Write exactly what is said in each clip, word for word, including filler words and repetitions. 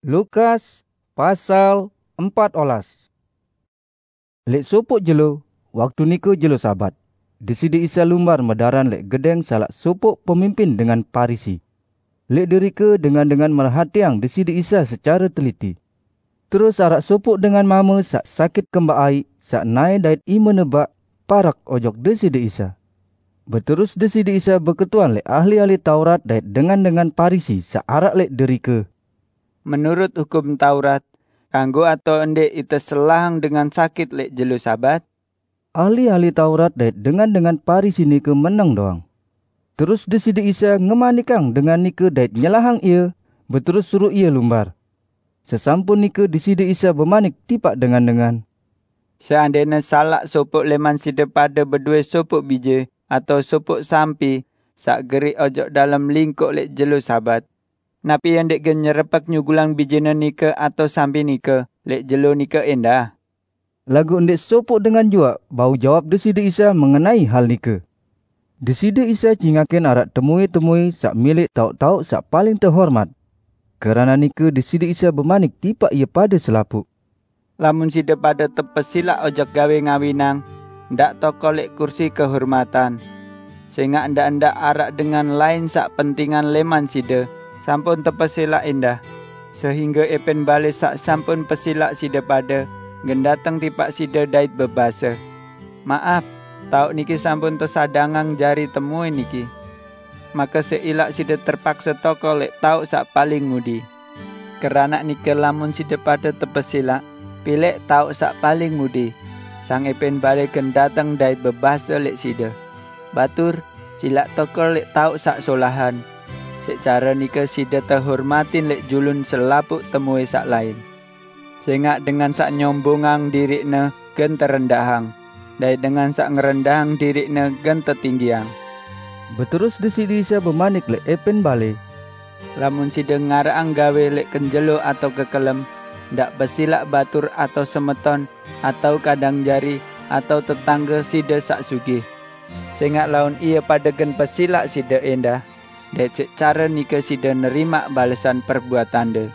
Lukas pasal empat belas. Lek sopok jelo, waktu niko jelo sabat. Deside Isa lumbar medaran lek gedeng salak sopok pemimpin dengan Parisi. Lek derike dengan-dengan merhatiang Deside Isa secara teliti. Terus arak sopok dengan mama sak sakit kembak aik, sak naik dait i menebak parak ojok Deside Isa. Berterus Deside Isa berketuan lek ahli-ahli Taurat dait dengan-dengan Parisi sak arak lek derike. Menurut hukum Taurat, kanggo atau endek ite selahang dengan sakit lek jelo sabat? Ahli-ahli Taurat dait dengan-dengan Parisi nike menang doang. Terus Deside Isa ngemanikang dengan nike dait nyelahang ia, berterus suruh ia lumbar. Sesampun nike Deside Isa bermanik tipak dengan-dengan. Seandainya salak sopok leman sida pada berdua sopok bije atau sopok sampi, sak gerik ojok dalam lingkuk lek jelo sabat. Napi yang dek gen nyerepak nyugulang bijena nika atau sampi nika, lek jelo nika endah. Lagu endek sopok dengan jua, bau jawab Deside Isa mengenai hal nika. Deside Isa cingaken arak temui-temui sak milik tauk-tauk sak paling terhormat. Kerana nika Deside Isa bermanik tipak ia pada selapuk. Lamun sida pada tepesilak ojok gawe ngawinang, ndak toko lek kursi kehormatan. Sehingga ndak-ndak arak dengan lain sak pentingan leman sida, sampun tepesilak indah. Sehingga epen balik sak sampun pesilak sida pada, gendateng tipak sida dait bebasa. Maaf, tauk niki sampun tersadangang jari temui niki. Maka seilak sida terpaksa toko lek tauk sak paling mudi. Kerana niki lamun sida pada tepesilak, pilek tauk sak paling mudi. Sang epen balik gendateng dait bebasa lek sida. Batur, silak toko lek tauk sak solahan. Secara nika sida terhormatin lek julun selapuk temui sak lain. Sehingga dengan sak nyombongang dirikna gen terendahang. Dan dengan sak ngerendahang dirikna gen tertinggiang. Berterus Deside Isa bermanik lek epen bale. Lamun sida ngaraang gawe lek kenjelo atau kekelem, ndak besilak batur atau semeton atau kadang jari atau tetangga sida sak sugih. Sehingga laun ia pada gen pesilak sida endah. Dek cek cara nika sida nerima balasan perbuatanda.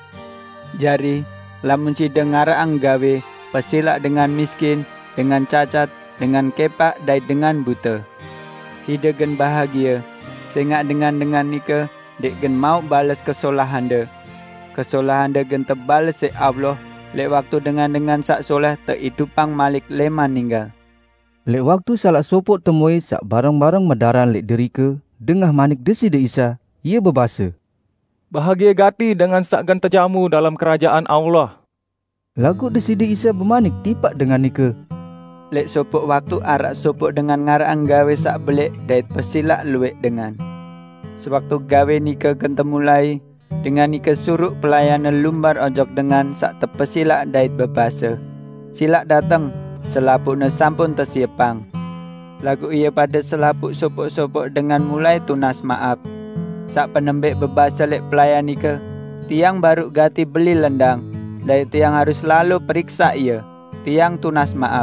Jari, lamun sida ngaraang gawe, pesilak dengan miskin, dengan cacat, dengan kepak, dan dengan buta. Sida gen bahagia, sehingga dengan-dengan nika, dek gen mau balas kesolahanda. Kesolahanda gen terbalas se Allah, lek waktu dengan-dengan sak soleh teridupang malik leman ninggal. Lek waktu salak sopok temui sak barang-barang medaran lek derike, dengah manik Deside Isa, ia berbahasa, bahagia gati dengan sakgan terjamu dalam kerajaan Allah. Lagu Deside Isa bermanik tipak dengan nika. Lek sopok waktu arak sopok dengan ngaraang gawe sak belik dait pesilak luwek dengan. Sewaktu gawe nika kenta mulai, dengan nika suruh pelayanan lumbar ojok dengan sak tepesilak dait berbahasa. Silak datang, selapukna sampun tersiepang. Lagu ia pada selapuk sopok-sopok dengan mulai tunas maaf. Sak penembek berbahasa lek pelayan nika, tiang baru gati beli lendang, dan tiang harus selalu periksa ia, tiang tunas maaf.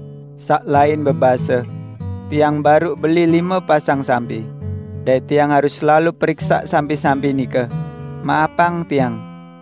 Sak lain berbahasa, tiang baru beli lima pasang sampi, dan tiang harus selalu periksa sampi-sampi nika, maafang tiang.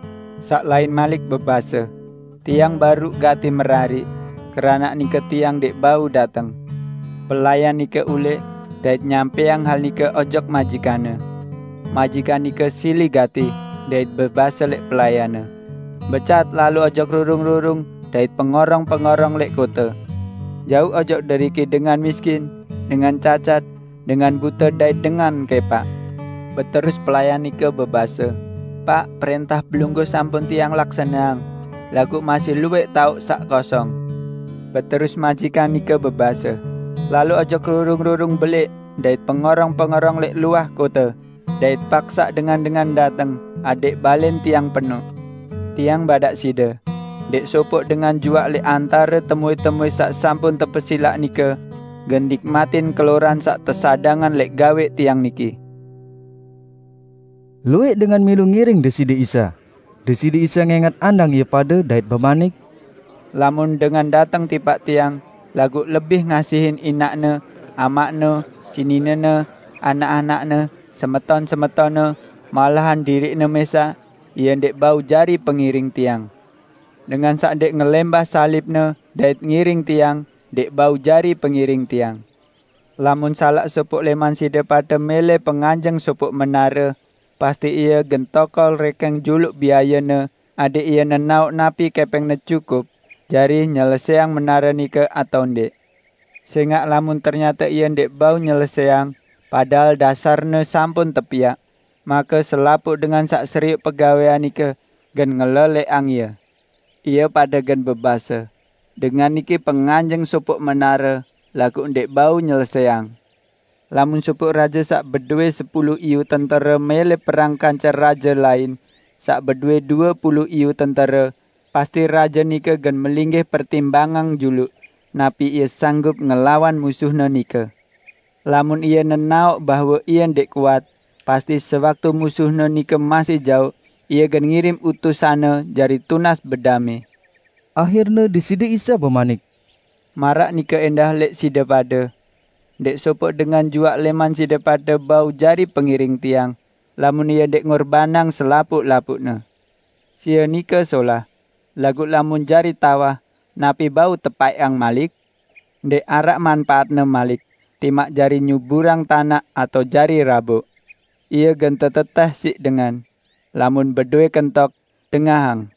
Sak lain malik berbahasa, tiang baru gati merari, kerana nika tiang dek bau datang. Pelayan nika ule, dait nyampeang hal nika ojok majikana. Majikan nika sili gati, dait berbahasa lek pelayana. Becat lalu ojok rurung-rurung, dait pengorong-pengorong lek kota. Jauh ojok dari ki dengan miskin, dengan cacat, dengan buta dait dengan kepak. Berterus pelayan nika berbahasa, Pak, perintah belunggu sampun tiang laksanang, lagu masih luwek tauk sak kosong. Berterus majikan nika berbahasa, lalu ojok rurung-rurung belik, dait pengorong-pengorong lek luah kota, dait paksa dengan-dengan datang, adik balen tiang penuh. Tiang badak sida, dek sopok dengan juak lek antara temui-temui sak sampun tepesilak nika, gendik matin keluran sak tersadangan lek gawe tiang niki. Luwek dengan milu ngiring Deside Isa. Deside Isa ngengat andang ia pada dait bermanik, lamun dengan datang tipak tiang, lagu lebih ngasihin inakne, amakne, sininene, anak-anakne, semeton-semetone, malahan dirikne mesa, ia ndek bau jari pengiring tiang. Dengan sak dek ngelembah salibne dait ngiring tiang, dek bau jari pengiring tiang. Lamun salak sopok leman sida pada mele penganjeng sopok menara, pasti ia gentokol rekeng juluk biayane, adik ia nenauk napi kepeng ne cukup, jari nyeleseang menara nike atau ndek. Sehingga lamun ternyata ia ndek bau nyeleseang, padahal dasarne sampun tepiak, maka selapuk dengan sak seriuk pegawaian nike gen ngeleleang ia. Ia pada gen bebasa, dengan niki penganjeng sopok menara, laku ndek bau nyeleseang. Lamun sopok raja sak bedue sepuluh iu tentera mele perang kancar raja lain, sak bedue dua puluh iu tentera, pasti raja nike gen melinggih pertimbangan juluk, napi ia sanggup ngelawan musuhna nike. Lamun ia nenauk bahwa ia ndek kuat, pasti sewaktu musuhna nike masih jauh, ia gen ngirim utusane jari tunas bedame. Akhirnya di sidi Isa bermanik, Marak nike endah lek sida pada. Dek sopok dengan juak leman sida pada bau jari pengiring tiang, lamun ia dek ngorbanang selapuk-lapukna. Sia nike solah, lagu lamun jari tawah, napi bau tepai ang malik, dek arak manfaatna malik, timak jari nyuburang tanah atau jari rabuk. Ia gen teteteh sik dengan, lamun bedue kentok, tengahang.